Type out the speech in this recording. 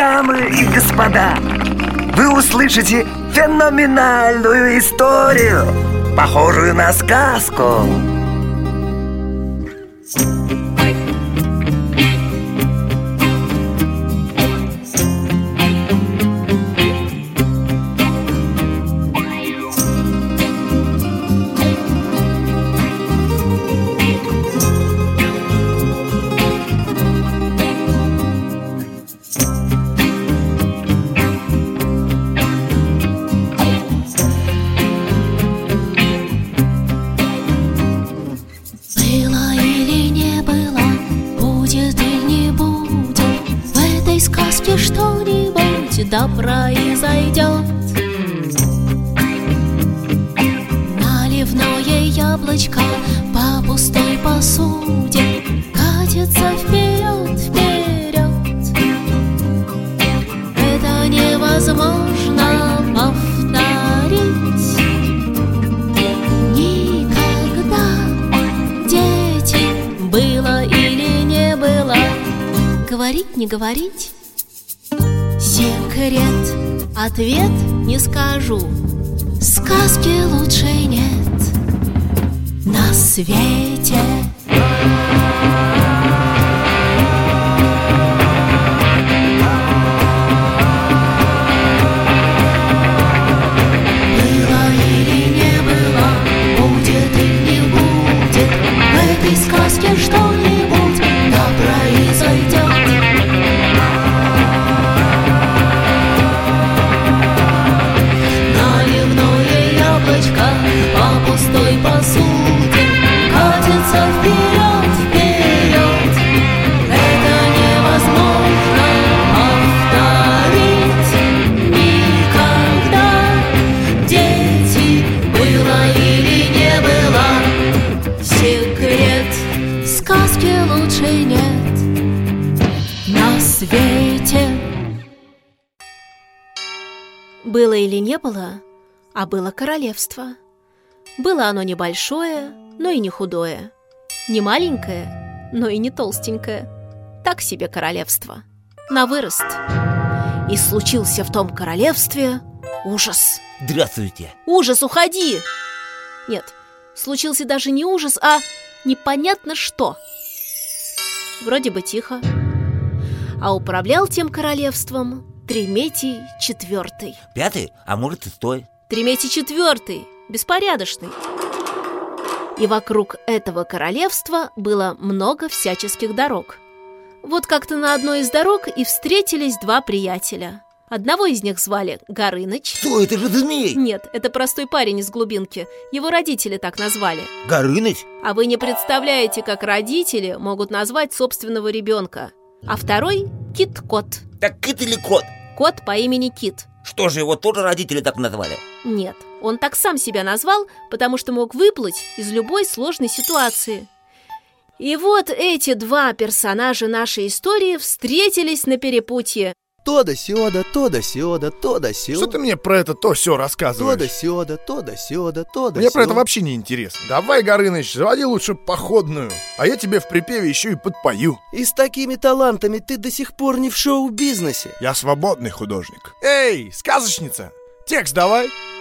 дамы и господа, вы услышите феноменальную историю, похожую на сказку. Да произойдет. Наливное яблочко по пустой посуде катится вперед, вперед. Это невозможно повторить никогда. Дети, было или не было, говорить, не говорить. Секрет, ответ не скажу. Сказки лучше нет на свете. Было или не было, будет или не будет, в этой сказке что-нибудь да произойдет. По пустой посуде катится вперед, вперед. Это невозможно повторить никогда. Дети, было или не было, секрет, сказки лучше нет на свете. Было или не было, а было королевство. Было оно небольшое, но и не худое, не маленькое, но и не толстенькое. Так себе королевство, на вырост. И случился в том королевстве ужас. Здравствуйте. Ужас, уходи! Нет, случился даже не ужас, а непонятно что. Вроде бы тихо. А управлял тем королевством Треметий IV. Пятый, а может и стой. Треметий IV, беспорядочный. И вокруг этого королевства было много всяческих дорог. Вот как-то на одной из дорог и встретились два приятеля. Одного из них звали Горыныч. Что, это же змей? Нет, это простой парень из глубинки. Его родители так назвали. Горыныч? А вы не представляете, как родители могут назвать собственного ребенка. А второй – Кит-кот. Так Кит или кот? Кот по имени Кит. Что же, его тоже родители так назвали? Нет, он так сам себя назвал, потому что мог выплыть из любой сложной ситуации. И вот эти два персонажа нашей истории встретились на перепутье. То да сёда, то да сёда, то да сё. Что ты мне про это то сё рассказываешь? То да сёда, то да сёда, то да Мне сё. про это вообще не интересно. Давай, Горыныч, заводи лучше походную, а я тебе в припеве еще и подпою. И с такими талантами ты до сих пор не в шоу-бизнесе. Я свободный художник. Эй, сказочница, текст давай.